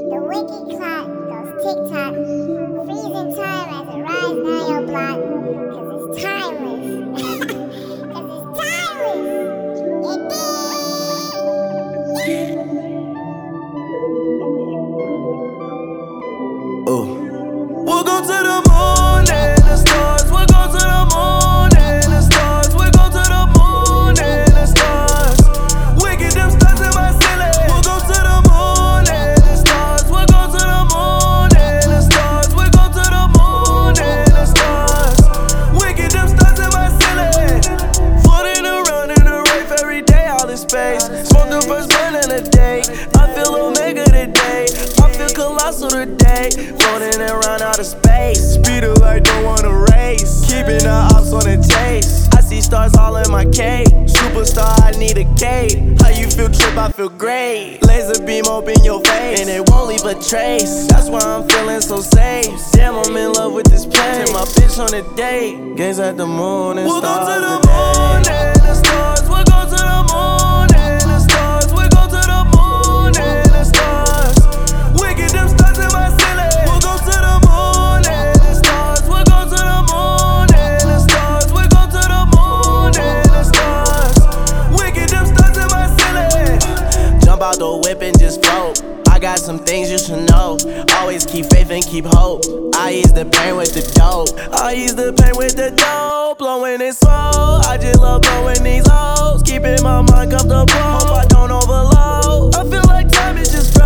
The wicked clock goes tick-tock, freezing time as it rides down your block. Cause it's timeless. Cause it's timeless. We'll go to the moon and the stars. We'll go to the moon and the stars. We'll go to the moon and the stars. We get them stars in my ceiling. We'll go to the moon and the stars. We'll go to the moon and the stars. We'll go to the moon and the stars. We get them stars in my ceiling. Floating around in a rave every day, all in space. Smoke the first blunt in a day. I feel Omega today. I feel colossal today. Floating around outer space. Speed of light, don't wanna race. Keeping the ops on the chase. I see stars all in my cave. Superstar, I need a cape. How you feel, trip? I feel great. Laser beam open your face, and it won't leave a trace. That's why I'm feeling so safe. Damn, I'm in love with this place. Take my bitch on a date. Gaze at the moon and We'll stars. go to the moon and the stars. We'll go to the moon and the stars. We'll go to the moon and the stars. We get them stars in my ceiling. We'll go to the moon and the stars. We'll go to the moon and the stars. We'll go to the moon and the stars. We get them stars in my ceiling. Jump out the whip and just float. I got some things you should know. Always keep faith and keep hope. I ease the pain with the dope. I ease the pain with the dope. Blowing it slow. I just love blowing these hoes. Keeping my mind comfortable. Hope I don't overload. I feel like time is just